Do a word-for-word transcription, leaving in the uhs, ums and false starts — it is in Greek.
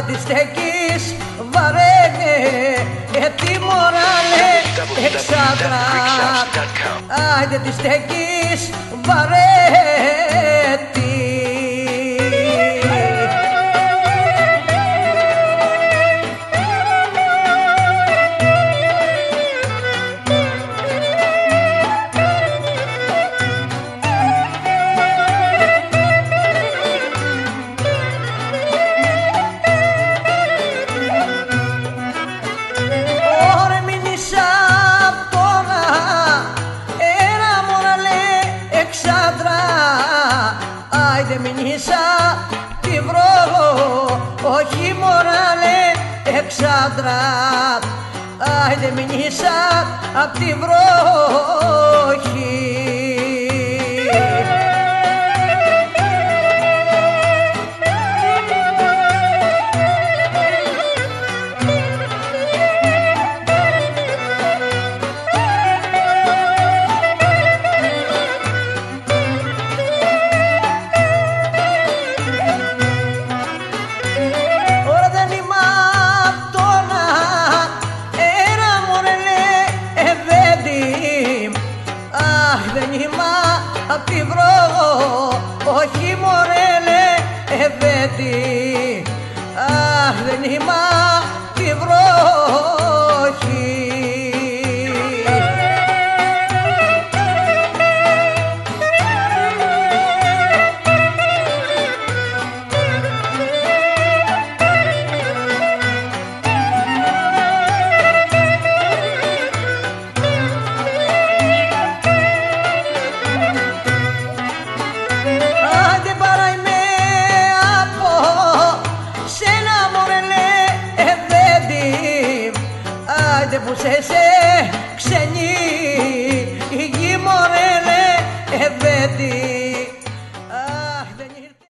δεν τη στέκεις βαρένε, τι μωράλε εξάντρα. Άι δεν τη στέκεις βαρέτη. Άιντε μην ίσα τη βρω, όχι μωράλε εξάντρα. Άιντε μην ίσα απ' τη βροχή. Δεν είμαι απ' τη βρω, όχι μωρέλε ευέτη. Αχ, δεν είμαι απ' τη βροχή. Που σε σε